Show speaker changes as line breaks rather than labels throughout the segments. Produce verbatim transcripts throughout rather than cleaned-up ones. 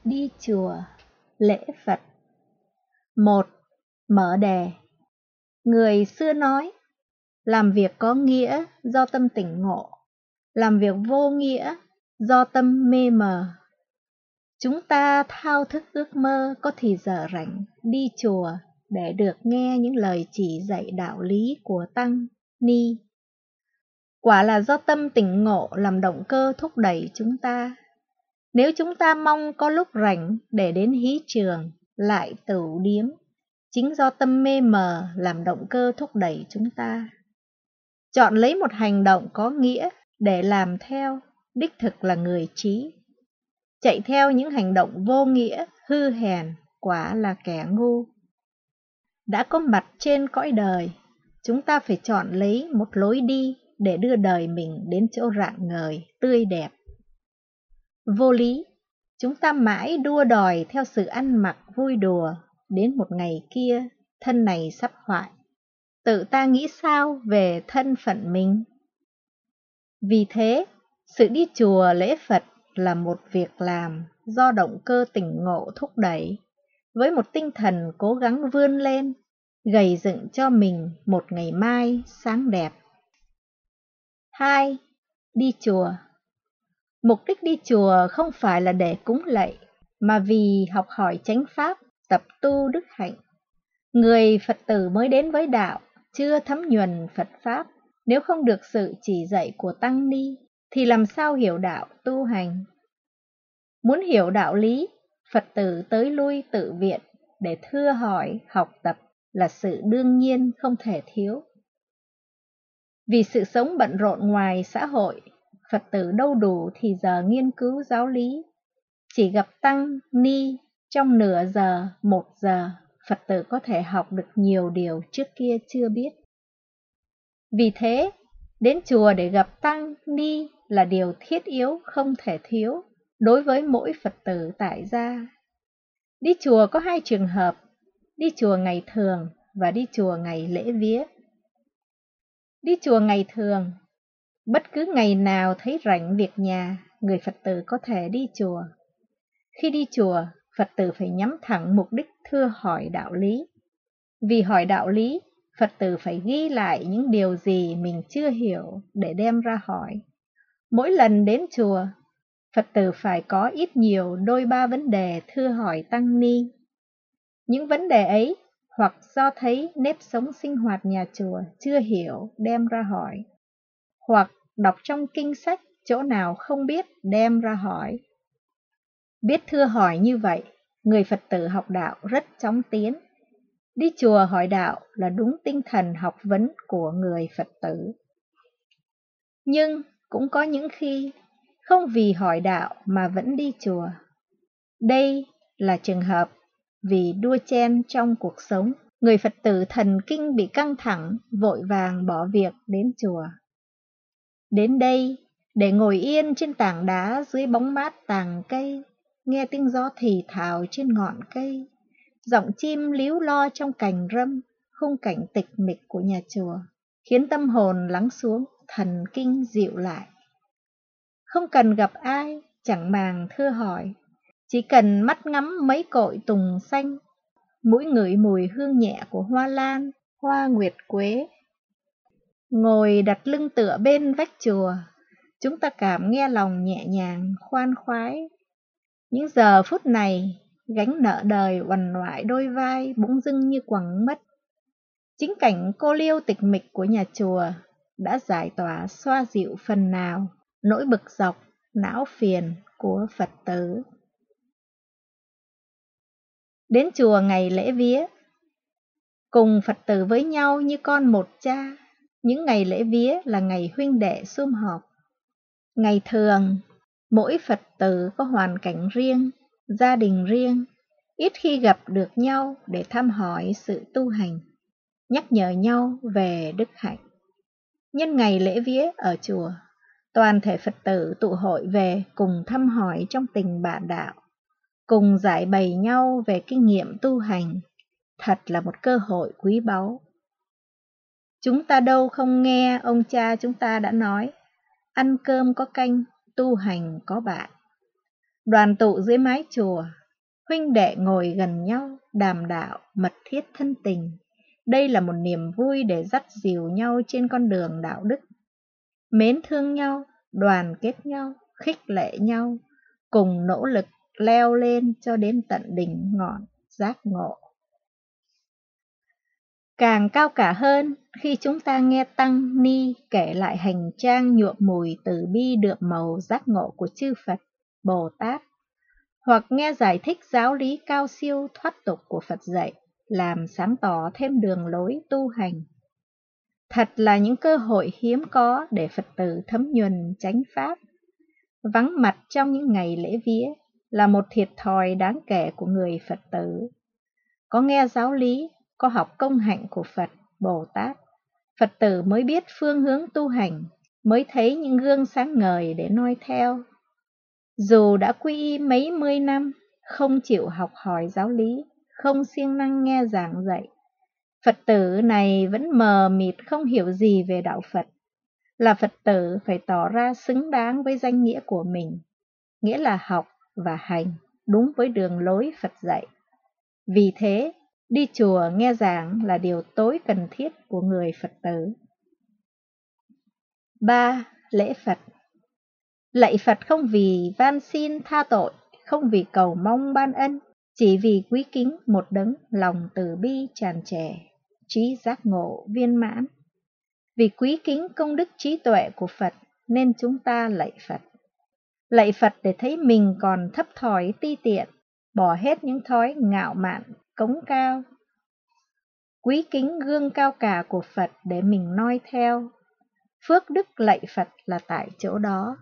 Đi chùa, lễ Phật. Một. Mở đề. Người xưa nói, làm việc có nghĩa do tâm tỉnh ngộ, làm việc vô nghĩa do tâm mê mờ. Chúng ta thao thức ước mơ có thì giờ rảnh đi chùa để được nghe những lời chỉ dạy đạo lý của Tăng Ni. Quả là do tâm tỉnh ngộ làm động cơ thúc đẩy chúng ta. Nếu chúng ta mong có lúc rảnh để đến hí trường, lại tửu điếm, chính do tâm mê mờ làm động cơ thúc đẩy chúng ta. Chọn lấy một hành động có nghĩa để làm theo, đích thực là người trí. Chạy theo những hành động vô nghĩa, hư hèn, quả là kẻ ngu. Đã có mặt trên cõi đời, chúng ta phải chọn lấy một lối đi để đưa đời mình đến chỗ rạng ngời, tươi đẹp. Vô lý, chúng ta mãi đua đòi theo sự ăn mặc vui đùa, đến một ngày kia, thân này sắp hoại. Tự ta nghĩ sao về thân phận mình? Vì thế, sự đi chùa lễ Phật là một việc làm do động cơ tỉnh ngộ thúc đẩy, với một tinh thần cố gắng vươn lên, gầy dựng cho mình một ngày mai sáng đẹp. Hai. Đi chùa. Mục đích đi chùa không phải là để cúng lạy, mà vì học hỏi chánh pháp, tập tu đức hạnh. Người Phật tử mới đến với đạo, chưa thấm nhuần Phật pháp, nếu không được sự chỉ dạy của Tăng Ni, thì làm sao hiểu đạo tu hành? Muốn hiểu đạo lý, Phật tử tới lui tự viện để thưa hỏi, học tập là sự đương nhiên không thể thiếu. Vì sự sống bận rộn ngoài xã hội, Phật tử đâu đủ thì giờ nghiên cứu giáo lý. Chỉ gặp Tăng Ni trong nửa giờ, một giờ, Phật tử có thể học được nhiều điều trước kia chưa biết. Vì thế, đến chùa để gặp Tăng Ni là điều thiết yếu không thể thiếu đối với mỗi Phật tử tại gia. Đi chùa có hai trường hợp, đi chùa ngày thường và đi chùa ngày lễ vía. Đi chùa ngày thường, bất cứ ngày nào thấy rảnh việc nhà, người Phật tử có thể đi chùa. Khi đi chùa, Phật tử phải nhắm thẳng mục đích thưa hỏi đạo lý. Vì hỏi đạo lý, Phật tử phải ghi lại những điều gì mình chưa hiểu để đem ra hỏi. Mỗi lần đến chùa, Phật tử phải có ít nhiều đôi ba vấn đề thưa hỏi Tăng Ni. Những vấn đề ấy hoặc do thấy nếp sống sinh hoạt nhà chùa chưa hiểu đem ra hỏi, hoặc đọc trong kinh sách chỗ nào không biết đem ra hỏi. Biết thưa hỏi như vậy, người Phật tử học đạo rất chóng tiến. Đi chùa hỏi đạo là đúng tinh thần học vấn của người Phật tử. Nhưng cũng có những khi không vì hỏi đạo mà vẫn đi chùa. Đây là trường hợp vì đua chen trong cuộc sống, người Phật tử thần kinh bị căng thẳng, vội vàng bỏ việc đến chùa. Đến đây để ngồi yên trên tảng đá dưới bóng mát tàng cây, nghe tiếng gió thì thào trên ngọn cây, giọng chim líu lo trong cành râm, khung cảnh tịch mịch của nhà chùa, khiến tâm hồn lắng xuống, thần kinh dịu lại. Không cần gặp ai, chẳng màng thưa hỏi, chỉ cần mắt ngắm mấy cội tùng xanh, mũi ngửi mùi hương nhẹ của hoa lan, hoa nguyệt quế. Ngồi đặt lưng tựa bên vách chùa, chúng ta cảm nghe lòng nhẹ nhàng, khoan khoái. Những giờ phút này, gánh nợ đời uằn oại đôi vai bỗng dưng như quẳng mất. Chính cảnh cô liêu tịch mịch của nhà chùa đã giải tỏa xoa dịu phần nào nỗi bực dọc, não phiền của Phật tử. Đến chùa ngày lễ vía, cùng Phật tử với nhau như con một cha. Những ngày lễ vía là ngày huynh đệ sum họp. Ngày thường, mỗi Phật tử có hoàn cảnh riêng, gia đình riêng, ít khi gặp được nhau để thăm hỏi sự tu hành, nhắc nhở nhau về đức hạnh. Nhân ngày lễ vía ở chùa, toàn thể Phật tử tụ hội về cùng thăm hỏi trong tình bạn đạo, cùng giải bày nhau về kinh nghiệm tu hành, thật là một cơ hội quý báu. Chúng ta đâu không nghe ông cha chúng ta đã nói, ăn cơm có canh, tu hành có bạn. Đoàn tụ dưới mái chùa, huynh đệ ngồi gần nhau, đàm đạo, mật thiết thân tình. Đây là một niềm vui để dắt dìu nhau trên con đường đạo đức. Mến thương nhau, đoàn kết nhau, khích lệ nhau, cùng nỗ lực leo lên cho đến tận đỉnh ngọn giác ngộ. Càng cao cả hơn khi chúng ta nghe Tăng Ni kể lại hành trang nhuộm mùi từ bi đượm màu giác ngộ của chư Phật, Bồ Tát, hoặc nghe giải thích giáo lý cao siêu thoát tục của Phật dạy, làm sáng tỏ thêm đường lối tu hành. Thật là những cơ hội hiếm có để Phật tử thấm nhuần chánh pháp. Vắng mặt trong những ngày lễ vía là một thiệt thòi đáng kể của người Phật tử. Có nghe giáo lý, có học công hạnh của Phật, Bồ Tát, Phật tử mới biết phương hướng tu hành, mới thấy những gương sáng ngời để noi theo. Dù đã quy y mấy mươi năm, không chịu học hỏi giáo lý, không siêng năng nghe giảng dạy, Phật tử này vẫn mờ mịt không hiểu gì về đạo Phật. Là Phật tử phải tỏ ra xứng đáng với danh nghĩa của mình, nghĩa là học và hành đúng với đường lối Phật dạy. Vì thế, đi chùa nghe giảng là điều tối cần thiết của người Phật tử. ba. Lễ Phật. Lạy Phật không vì van xin tha tội, không vì cầu mong ban ân, chỉ vì quý kính một đấng lòng từ bi tràn trề, trí giác ngộ viên mãn. Vì quý kính công đức trí tuệ của Phật nên chúng ta lạy Phật. Lạy Phật để thấy mình còn thấp thỏi ti tiện, bỏ hết những thói ngạo mạn, cống cao. Quý kính gương cao cả của Phật để mình noi theo. Phước đức lạy Phật là tại chỗ đó.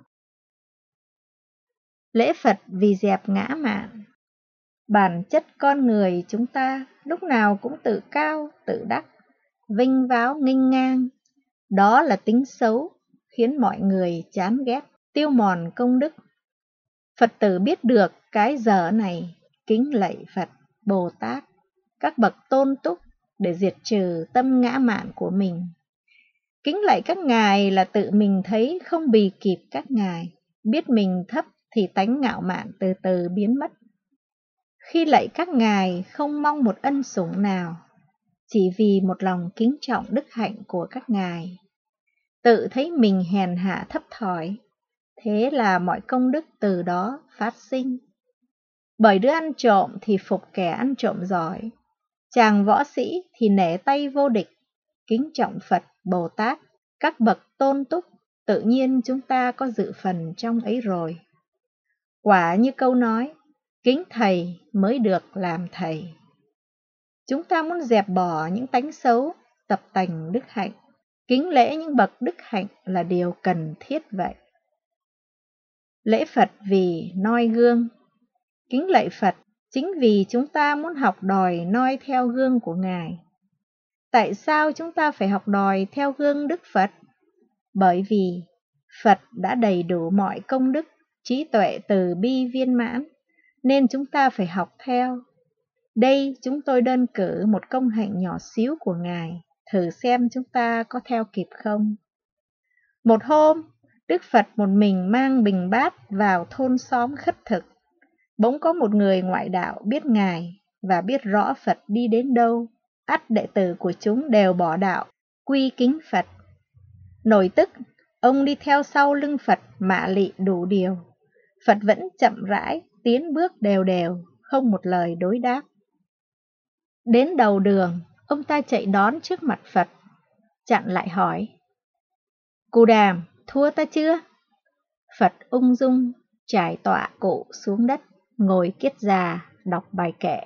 Lễ Phật vì dẹp ngã mạn. Bản chất con người chúng ta lúc nào cũng tự cao, tự đắc, vinh váo nghênh ngang. Đó là tính xấu, khiến mọi người chán ghét, tiêu mòn công đức. Phật tử biết được cái dở này, kính lạy Phật, Bồ Tát, các bậc tôn túc để diệt trừ tâm ngã mạn của mình. Kính lạy các ngài là tự mình thấy không bì kịp các ngài, biết mình thấp thì tánh ngạo mạn từ từ biến mất. Khi lạy các ngài không mong một ân sủng nào, chỉ vì một lòng kính trọng đức hạnh của các ngài. Tự thấy mình hèn hạ thấp thỏi, thế là mọi công đức từ đó phát sinh. Bởi đứa ăn trộm thì phục kẻ ăn trộm giỏi, chàng võ sĩ thì nể tay vô địch, kính trọng Phật, Bồ Tát, các bậc tôn túc, tự nhiên chúng ta có dự phần trong ấy rồi. Quả như câu nói, kính thầy mới được làm thầy. Chúng ta muốn dẹp bỏ những tánh xấu, tập tành đức hạnh, kính lễ những bậc đức hạnh là điều cần thiết vậy. Lễ Phật vì noi gương. Kính lạy Phật chính vì chúng ta muốn học đòi noi theo gương của Ngài. Tại sao chúng ta phải học đòi theo gương Đức Phật? Bởi vì Phật đã đầy đủ mọi công đức, trí tuệ từ bi viên mãn, nên chúng ta phải học theo. Đây chúng tôi đơn cử một công hạnh nhỏ xíu của Ngài, thử xem chúng ta có theo kịp không. Một hôm, Đức Phật một mình mang bình bát vào thôn xóm khất thực. Bỗng có một người ngoại đạo biết Ngài và biết rõ Phật đi đến đâu, ắt đệ tử của chúng đều bỏ đạo, quy kính Phật. Nổi tức, ông đi theo sau lưng Phật mạ lị đủ điều. Phật vẫn chậm rãi, tiến bước đều đều, không một lời đối đáp. Đến đầu đường, ông ta chạy đón trước mặt Phật, chặn lại hỏi: Cù Đàm, thua ta chưa? Phật ung dung, trải tọa cụ xuống đất, ngồi kiết già, đọc bài kệ.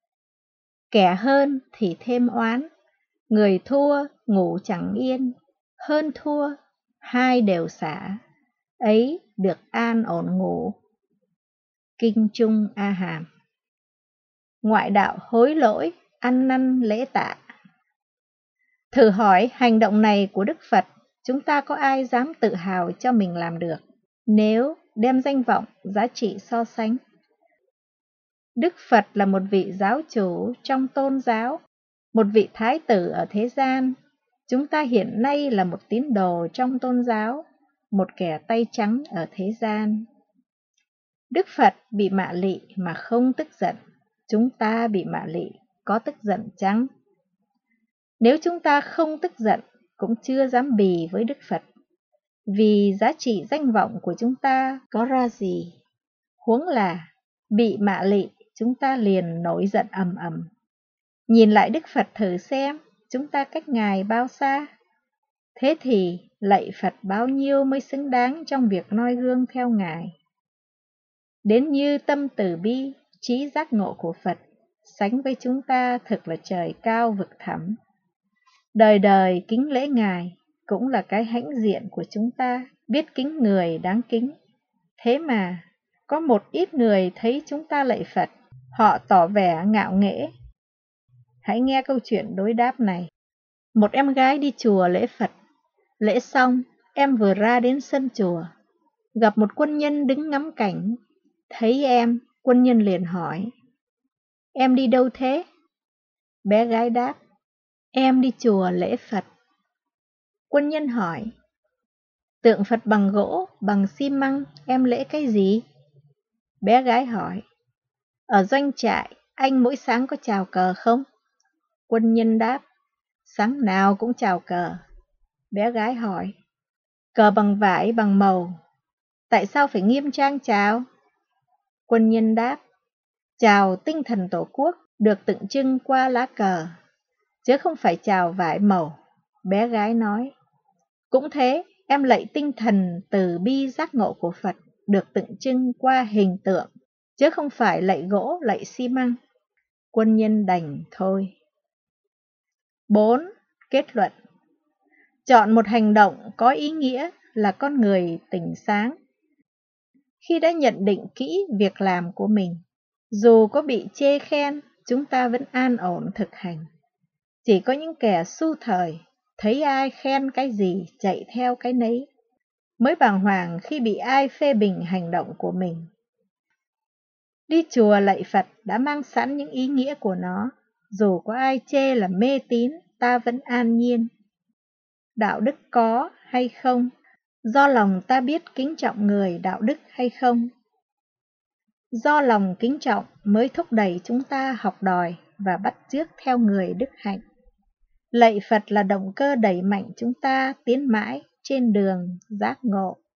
Kẻ hơn thì thêm oán, người thua ngủ chẳng yên, hơn thua, hai đều xả, ấy được an ổn ngủ. Kinh Trung A Hàm. Ngoại đạo hối lỗi, ăn năn lễ tạ. Thử hỏi hành động này của Đức Phật, chúng ta có ai dám tự hào cho mình làm được, nếu đem danh vọng, giá trị so sánh? Đức Phật là một vị giáo chủ trong tôn giáo, một vị thái tử ở thế gian. Chúng ta hiện nay là một tín đồ trong tôn giáo, một kẻ tay trắng ở thế gian. Đức Phật bị mạ lị mà không tức giận, chúng ta bị mạ lị có tức giận chăng? Nếu chúng ta không tức giận, cũng chưa dám bì với Đức Phật, vì giá trị danh vọng của chúng ta có ra gì. Huống là bị mạ lị, chúng ta liền nổi giận ầm ầm. Nhìn lại Đức Phật thử xem, chúng ta cách Ngài bao xa? Thế thì lạy Phật bao nhiêu mới xứng đáng trong việc noi gương theo Ngài. Đến như tâm từ bi, trí giác ngộ của Phật, sánh với chúng ta thực là trời cao vực thẳm. Đời đời kính lễ Ngài cũng là cái hãnh diện của chúng ta, biết kính người đáng kính. Thế mà, có một ít người thấy chúng ta lạy Phật, họ tỏ vẻ ngạo nghễ. Hãy nghe câu chuyện đối đáp này. Một em gái đi chùa lễ Phật. Lễ xong, em vừa ra đến sân chùa, gặp một quân nhân đứng ngắm cảnh. Thấy em, quân nhân liền hỏi, em đi đâu thế? Bé gái đáp, em đi chùa lễ Phật. Quân nhân hỏi, tượng Phật bằng gỗ, bằng xi măng, em lễ cái gì? Bé gái hỏi, ở doanh trại, anh mỗi sáng có chào cờ không? Quân nhân đáp, sáng nào cũng chào cờ. Bé gái hỏi, cờ bằng vải, bằng màu, tại sao phải nghiêm trang chào? Quân nhân đáp, chào tinh thần Tổ quốc được tượng trưng qua lá cờ, chứ không phải chào vải màu. Bé gái nói, cũng thế, em lạy tinh thần từ bi giác ngộ của Phật được tượng trưng qua hình tượng, chứ không phải lạy gỗ, lạy xi măng. Quân nhân đành thôi. bốn. Kết luận. Chọn một hành động có ý nghĩa là con người tỉnh sáng. Khi đã nhận định kỹ việc làm của mình, dù có bị chê khen, chúng ta vẫn an ổn thực hành. Chỉ có những kẻ su thời, thấy ai khen cái gì chạy theo cái nấy, mới bàng hoàng khi bị ai phê bình hành động của mình. Đi chùa lạy Phật đã mang sẵn những ý nghĩa của nó, dù có ai chê là mê tín, ta vẫn an nhiên. Đạo đức có hay không, do lòng ta biết kính trọng người đạo đức hay không. Do lòng kính trọng mới thúc đẩy chúng ta học đòi và bắt chước theo người đức hạnh. Lạy Phật là động cơ đẩy mạnh chúng ta tiến mãi trên đường giác ngộ.